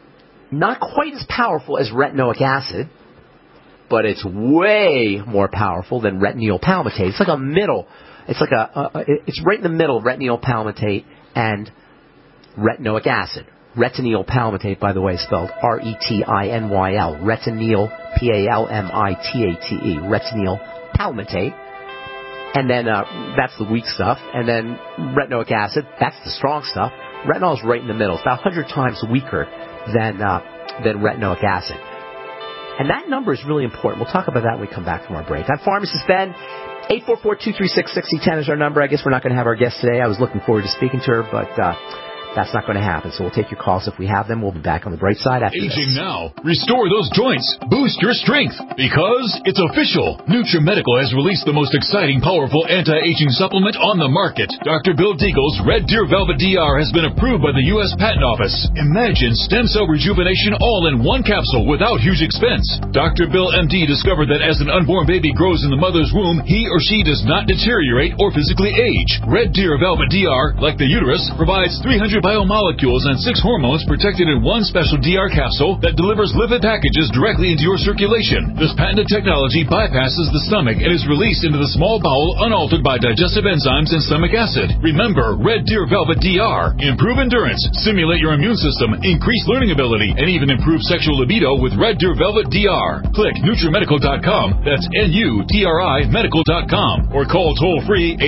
not quite as powerful as retinoic acid, but it's way more powerful than retinyl palmitate. It's like a middle. It's right in the middle of retinyl palmitate and retinoic acid. Retinyl palmitate, by the way, is spelled R-E-T-I-N-Y-L. Retinyl, P-A-L-M-I-T-A-T-E. Retinyl palmitate. And then that's the weak stuff. And then retinoic acid, that's the strong stuff. Retinol is right in the middle. It's about 100 times weaker than retinoic acid. And that number is really important. We'll talk about that when we come back from our break. I'm Pharmacist Ben. 844-236-6010 is our number. I guess we're not going to have our guest today. I was looking forward to speaking to her, but that's not going to happen. So we'll take your calls if we have them. We'll be back on the bright side after Aging this. now. Restore those joints. Boost your strength. Because it's official. NutriMedical has released the most exciting, powerful anti-aging supplement on the market. Dr. Bill Deagle's Red Deer Velvet DR has been approved by the U.S. Patent Office. Imagine stem cell rejuvenation all in one capsule without huge expense. Dr. Bill MD discovered that as an unborn baby grows in the mother's womb, he or she does not deteriorate or physically age. Red Deer Velvet DR, like the uterus, provides 300 biomolecules and 6 hormones protected in one special DR capsule that delivers lipid packages directly into your circulation. This patented technology bypasses the stomach and is released into the small bowel unaltered by digestive enzymes and stomach acid. Remember, Red Deer Velvet DR. Improve endurance, stimulate your immune system, increase learning ability, and even improve sexual libido with Red Deer Velvet DR. Click NutriMedical.com, that's N-U-T-R-I Medical.com, or call toll-free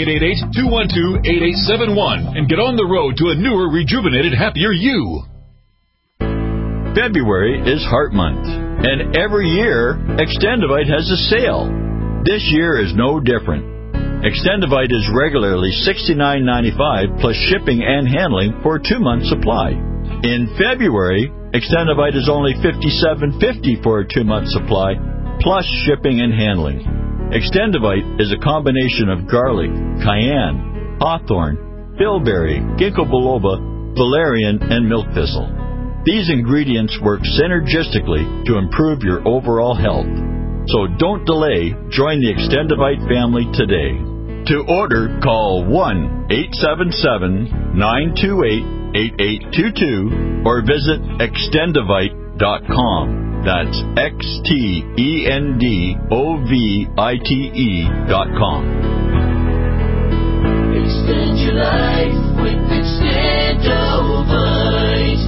888-212-8871 and get on the road to a newer, rejuvenated, happier you. February is Heart Month, and every year, Extendivite has a sale. This year is no different. Extendivite is regularly $69.95 plus shipping and handling for a 2-month supply. In February, Extendivite is only $57.50 for a 2-month supply plus shipping and handling. Extendivite is a combination of garlic, cayenne, hawthorn, bilberry, ginkgo biloba, valerian, and milk thistle. These ingredients work synergistically to improve your overall health. So don't delay. Join the Extendivite family today. To order, call 1-877-928-8822 or visit extendivite.com. That's XTENDOVITE.com. Extend your life with Extendovite.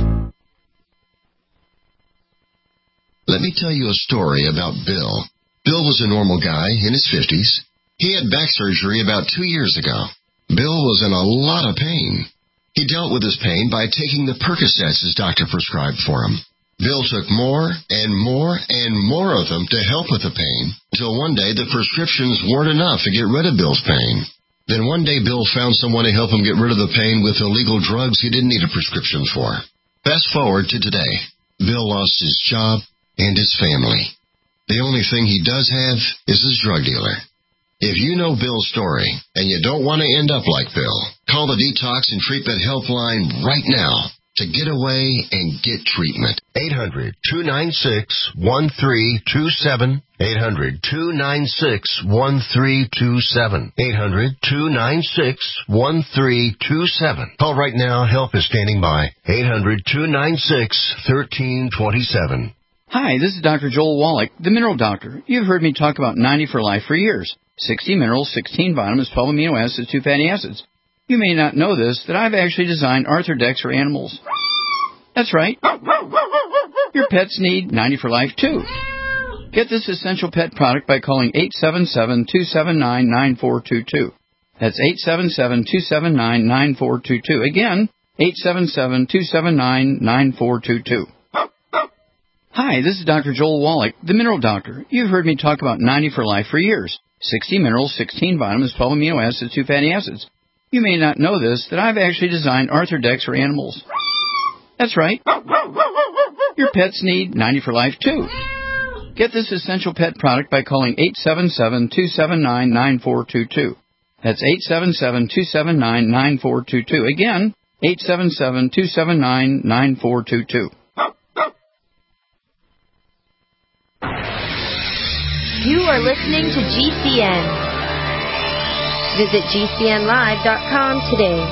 Let me tell you a story about Bill. Bill was a normal guy in his 50s. He had back surgery about 2 years ago. Bill was in a lot of pain. He dealt with his pain by taking the Percocets his doctor prescribed for him. Bill took more and more and more of them to help with the pain, until one day the prescriptions weren't enough to get rid of Bill's pain. Then one day Bill found someone to help him get rid of the pain with illegal drugs he didn't need a prescription for. Fast forward to today. Bill lost his job and his family. The only thing he does have is his drug dealer. If you know Bill's story and you don't want to end up like Bill, call the Detox and Treatment Helpline right now to get away and get treatment. 800-296-1327. 800-296-1327. 800-296-1327. Call right now. Help is standing by. 800-296-1327. Hi, this is Dr. Joel Wallach, the Mineral Doctor. You've heard me talk about 90 for Life for years. 60 minerals, 16 vitamins, 12 amino acids, 2 fatty acids. You may not know this, that I've actually designed Arthrodex for animals. That's right. Your pets need 90 for Life, too. Get this essential pet product by calling 877-279-9422. That's 877-279-9422. Again, 877-279-9422. Hi, this is Dr. Joel Wallach, the Mineral Doctor. You've heard me talk about 90 for Life for years. 60 minerals, 16 vitamins, 12 amino acids, 2 fatty acids. You may not know this, that I've actually designed Arthrodex for animals. That's right. Your pets need 90 for Life, too. Get this essential pet product by calling 877-279-9422. That's 877-279-9422. Again, 877-279-9422. You are listening to GCN. Visit GCNlive.com today.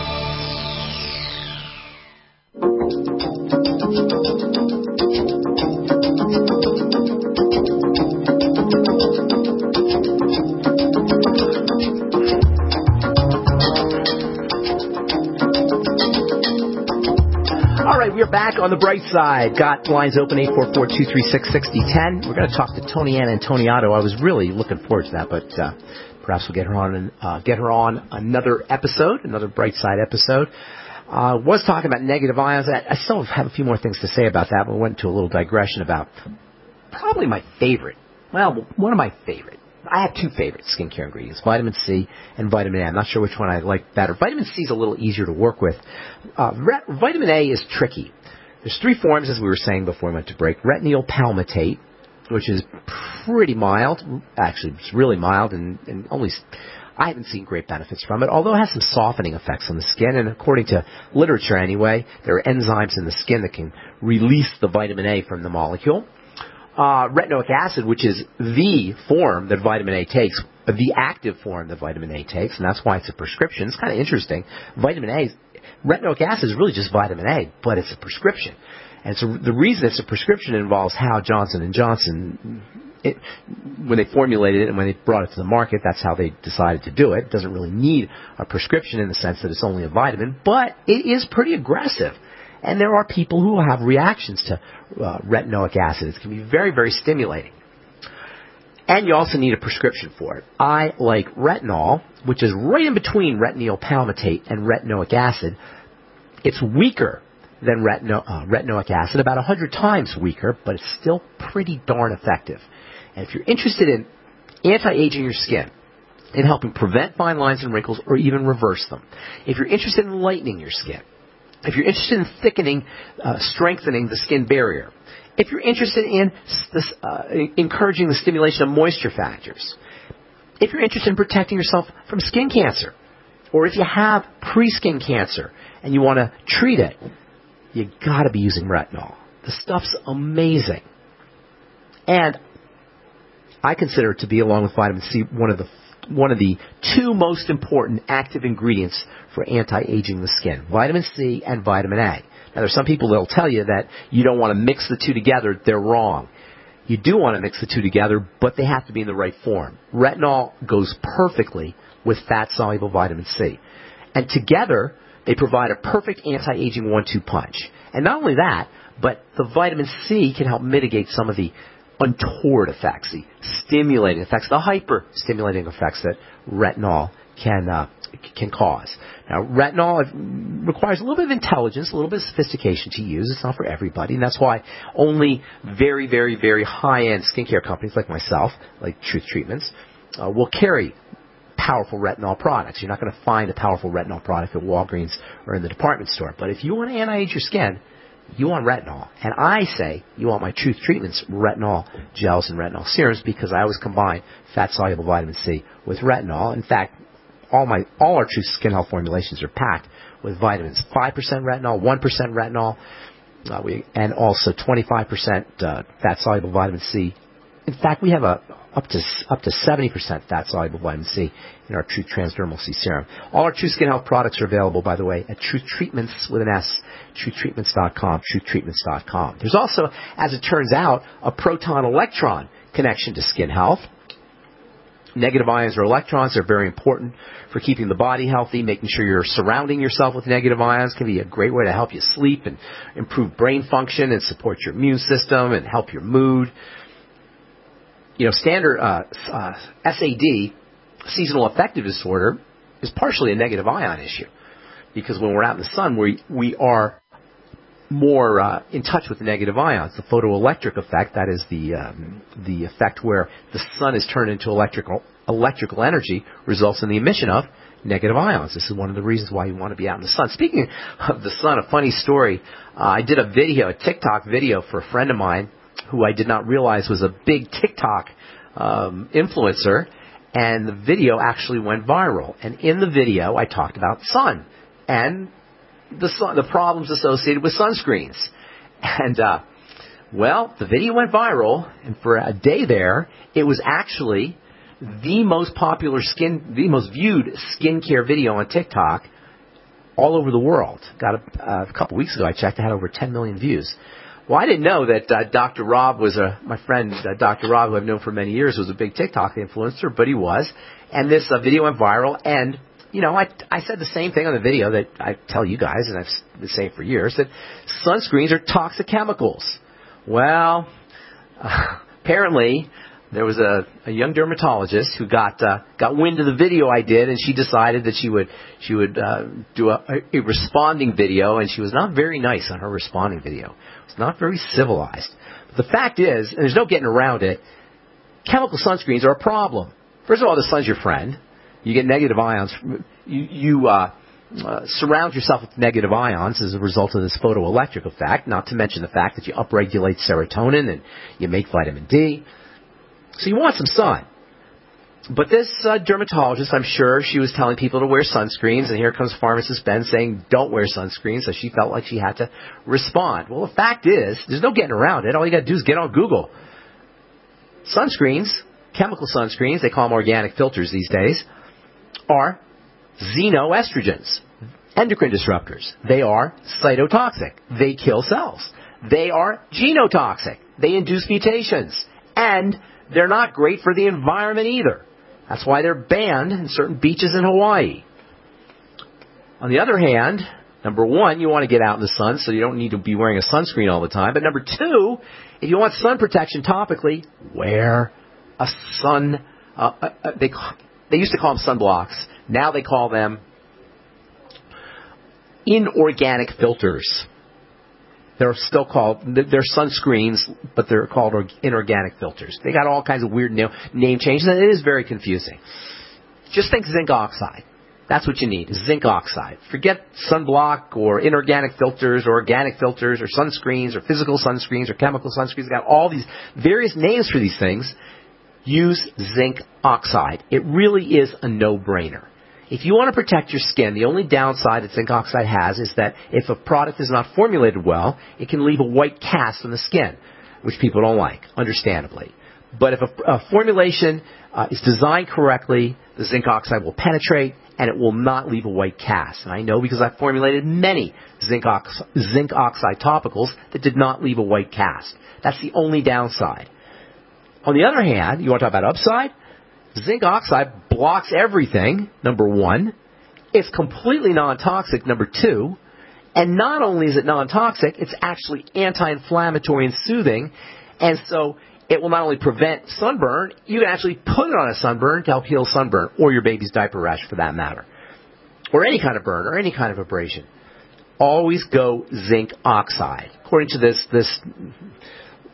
All right, we're back on the bright side. Got lines open 844-236-6010. We're going to talk to Tony Ann Antoniato. I was really looking forward to that, but perhaps we'll get her on another episode, another bright side episode. Was talking about negative ions. I still have a few more things to say about that, but we went into a little digression about probably my favorite. Well, one of my favorite. I have two favorite skincare ingredients, vitamin C and vitamin A. I'm not sure which one I like better. Vitamin C is a little easier to work with. Vitamin A is tricky. There's three forms, as we were saying before we went to break. Retinol palmitate, which is pretty mild. Actually, it's really mild, and only I haven't seen great benefits from it, although it has some softening effects on the skin. And according to literature anyway, there are enzymes in the skin that can release the vitamin A from the molecule. Retinoic acid, which is the form that vitamin A takes, the active form that vitamin A takes, and that's why it's a prescription. It's kind of interesting. Retinoic acid is really just vitamin A, but it's a prescription. And so the reason it's a prescription involves how Johnson & Johnson, when they formulated it and when they brought it to the market, that's how they decided to do it. It doesn't really need a prescription in the sense that it's only a vitamin, but it is pretty aggressive. And there are people who will have reactions to retinoic acid. It can be very, very stimulating. And you also need a prescription for it. I like retinol, which is right in between retinol palmitate and retinoic acid. It's weaker than retinoic acid, about 100 times weaker, but it's still pretty darn effective. And if you're interested in anti-aging your skin, in helping prevent fine lines and wrinkles or even reverse them, if you're interested in lightening your skin, if you're interested in thickening, strengthening the skin barrier, if you're interested in encouraging the stimulation of moisture factors, if you're interested in protecting yourself from skin cancer, or if you have pre-skin cancer and you want to treat it, you got to be using retinol. The stuff's amazing. And I consider it to be, along with vitamin C, one of the two most important active ingredients for anti-aging the skin, vitamin C and vitamin A. Now, there's some people that will tell you that you don't want to mix the two together. They're wrong. You do want to mix the two together, but they have to be in the right form. Retinol goes perfectly with fat-soluble vitamin C. And together, they provide a perfect anti-aging 1-2 punch. And not only that, but the vitamin C can help mitigate some of the untoward effects, the stimulating effects, the hyper-stimulating effects that retinol can cause. Now, retinol requires a little bit of intelligence, a little bit of sophistication to use. It's not for everybody, and that's why only very, very, very high-end skincare companies like myself, like Truth Treatments, will carry powerful retinol products. You're not going to find a powerful retinol product at Walgreens or in the department store. But if you want to anti-age your skin, you want retinol. And I say you want my Truth Treatments retinol gels and retinol serums, because I always combine fat-soluble vitamin C with retinol. In fact, all our Truth Skin Health formulations are packed with vitamins. 5% retinol, 1% retinol, and also 25% fat-soluble vitamin C. In fact, we have up to 70% fat-soluble vitamin C in our Truth Transdermal C Serum. All our Truth Skin Health products are available, by the way, at Truth Treatments with an S, truthtreatments.com, truthtreatments.com. There's also, as it turns out, a proton-electron connection to skin health. Negative ions or electrons are very important for keeping the body healthy. Making sure you're surrounding yourself with negative ions can be a great way to help you sleep and improve brain function and support your immune system and help your mood. Standard SAD, seasonal affective disorder, is partially a negative ion issue, because when we're out in the sun, we are more in touch with the negative ions. The photoelectric effect, that is the effect where the sun is turned into electrical energy, results in the emission of negative ions. This is one of the reasons why you want to be out in the sun. Speaking of the sun, a funny story. I did a TikTok video for a friend of mine who I did not realize was a big TikTok influencer, and the video actually went viral. And in the video, I talked about sun and the problems associated with sunscreens. And, the video went viral, and for a day there, it was actually the most viewed skincare video on TikTok all over the world. Got a couple weeks ago, I checked, it had over 10 million views. Well, I didn't know that Dr. Rob was my friend, Dr. Rob, who I've known for many years, was a big TikTok influencer, but he was. And this video went viral, and I said the same thing on the video that I tell you guys, and I've been saying for years, that sunscreens are toxic chemicals. Well, apparently there was a young dermatologist who got wind of the video I did, and she decided that she would do a responding video, and she was not very nice on her responding video. It was not very civilized. But the fact is, and there's no getting around it, chemical sunscreens are a problem. First of all, the sun's your friend. You get negative ions. You surround yourself with negative ions as a result of this photoelectric effect, not to mention the fact that you upregulate serotonin and you make vitamin D. So you want some sun. But this dermatologist, I'm sure she was telling people to wear sunscreens, and here comes Pharmacist Ben saying don't wear sunscreens, so she felt like she had to respond. Well, the fact is, there's no getting around it. All you got to do is get on Google. Sunscreens, chemical sunscreens, they call them organic filters these days, are xenoestrogens, endocrine disruptors. They are cytotoxic. They kill cells. They are genotoxic. They induce mutations. And they're not great for the environment either. That's why they're banned in certain beaches in Hawaii. On the other hand, number one, you want to get out in the sun, so you don't need to be wearing a sunscreen all the time. But number two, if you want sun protection topically, wear a sun... They used to call them sunblocks. Now they call them inorganic filters. They're still called, they're sunscreens, but they're called inorganic filters. They got all kinds of weird name changes, and it is very confusing. Just think zinc oxide. That's what you need, is zinc oxide. Forget sunblock or inorganic filters or organic filters or sunscreens or physical sunscreens or chemical sunscreens. They got all these various names for these things. Use zinc oxide. It really is a no-brainer. If you want to protect your skin, the only downside that zinc oxide has is that if a product is not formulated well, it can leave a white cast on the skin, which people don't like, understandably. But if a formulation is designed correctly, the zinc oxide will penetrate and it will not leave a white cast. And I know because I've formulated many zinc oxide topicals that did not leave a white cast. That's the only downside. On the other hand, you want to talk about upside? Zinc oxide blocks everything, number one. It's completely non-toxic, number two. And not only is it non-toxic, it's actually anti-inflammatory and soothing. And so it will not only prevent sunburn, you can actually put it on a sunburn to help heal sunburn, or your baby's diaper rash for that matter. Or any kind of burn, or any kind of abrasion. Always go zinc oxide. According to this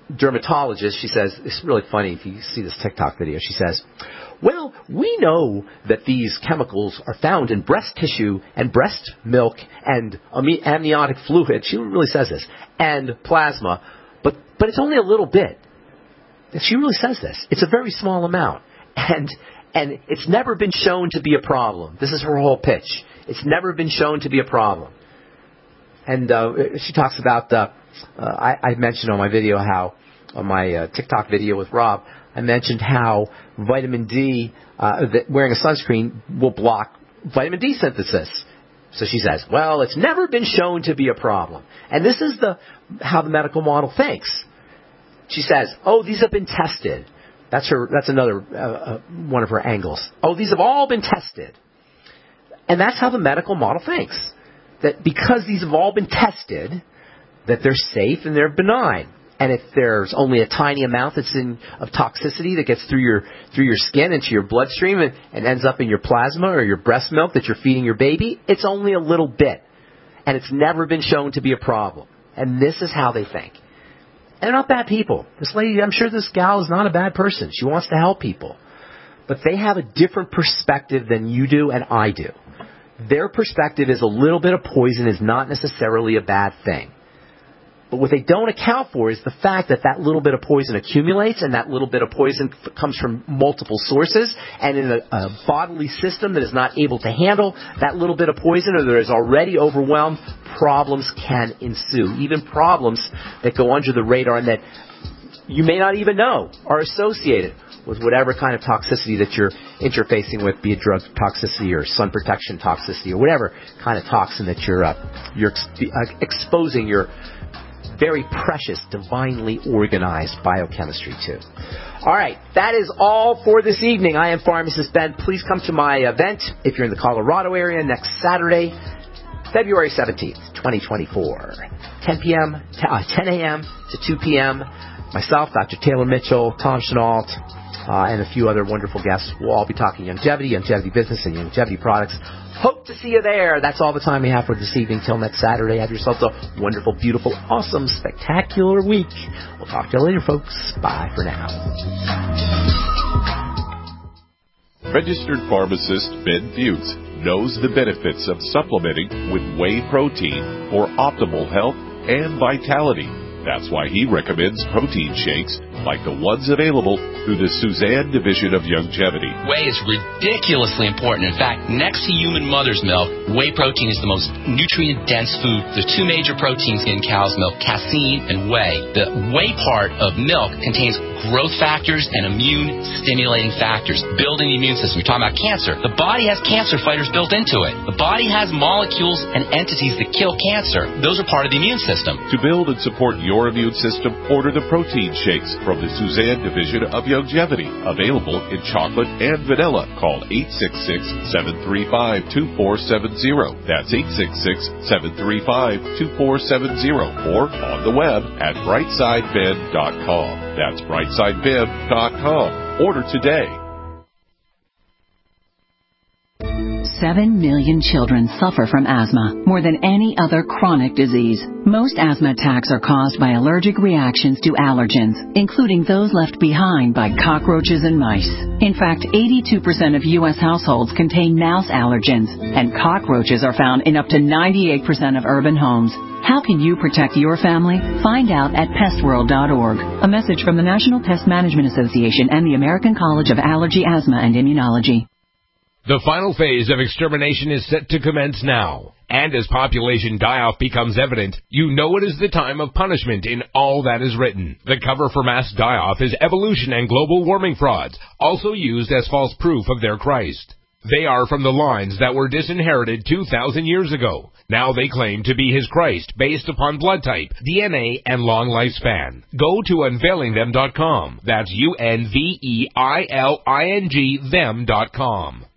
dermatologist, she says, it's really funny if you see this TikTok video, she says, well, we know that these chemicals are found in breast tissue and breast milk and amniotic fluid. She really says this. And plasma. But it's only a little bit. She really says this. It's a very small amount. And it's never been shown to be a problem. This is her whole pitch. It's never been shown to be a problem. And she talks about, I mentioned on my video how, on my TikTok video with Rob, I mentioned how vitamin D, that wearing a sunscreen will block vitamin D synthesis. So she says, well, it's never been shown to be a problem. And this is how the medical model thinks. She says, oh, these have been tested. That's another one of her angles. Oh, these have all been tested. And that's how the medical model thinks. That because these have all been tested, that they're safe and they're benign. And if there's only a tiny amount of toxicity that gets through your skin into your bloodstream and ends up in your plasma or your breast milk that you're feeding your baby, it's only a little bit. And it's never been shown to be a problem. And this is how they think. And they're not bad people. This lady, I'm sure this gal is not a bad person. She wants to help people. But they have a different perspective than you do and I do. Their perspective is a little bit of poison is not necessarily a bad thing. But what they don't account for is the fact that little bit of poison accumulates, and that little bit of poison comes from multiple sources, and in a bodily system that is not able to handle that little bit of poison or that is already overwhelmed, problems can ensue. Even problems that go under the radar and that you may not even know are associated with whatever kind of toxicity that you're interfacing with, be it drug toxicity or sun protection toxicity or whatever kind of toxin that you're exposing your very precious, divinely organized biochemistry to. All right, that is all for this evening. I am Pharmacist Ben. Please come to my event if you're in the Colorado area next Saturday, February 17th, 2024, 10 a.m. to 2 p.m. Myself, Dr. Taylor Mitchell, Tom Chenault, and a few other wonderful guests. We'll all be talking longevity business, and longevity products. Hope to see you there. That's all the time we have for this evening. Till next Saturday, have yourselves a wonderful, beautiful, awesome, spectacular week. We'll talk to you later, folks. Bye for now. Registered pharmacist Ben Fuchs knows the benefits of supplementing with whey protein for optimal health and vitality. That's why he recommends protein shakes like the ones available through the Suzanne Division of Youngevity. Whey is ridiculously important. In fact, next to human mother's milk, whey protein is the most nutrient-dense food. There's two major proteins in cow's milk, casein and whey. The whey part of milk contains growth factors and immune-stimulating factors, building the immune system. You're talking about cancer. The body has cancer fighters built into it. The body has molecules and entities that kill cancer. Those are part of the immune system. To build and support your immune system, order the protein shakes from the Suzanne Division of Youngevity. Available in chocolate and vanilla. Call 866-735-2470. That's 866-735-2470. Or on the web at brightsideben.com. That's brightsideben.com. Order today. 7 million children suffer from asthma, more than any other chronic disease. Most asthma attacks are caused by allergic reactions to allergens, including those left behind by cockroaches and mice. In fact, 82% of U.S. households contain mouse allergens, and cockroaches are found in up to 98% of urban homes. How can you protect your family? Find out at pestworld.org. A message from the National Pest Management Association and the American College of Allergy, Asthma, and Immunology. The final phase of extermination is set to commence now. And as population die-off becomes evident, you know it is the time of punishment in all that is written. The cover for mass die-off is evolution and global warming frauds, also used as false proof of their Christ. They are from the lines that were disinherited 2,000 years ago. Now they claim to be his Christ based upon blood type, DNA, and long lifespan. Go to unveilingthem.com. That's UNVEILING them.com.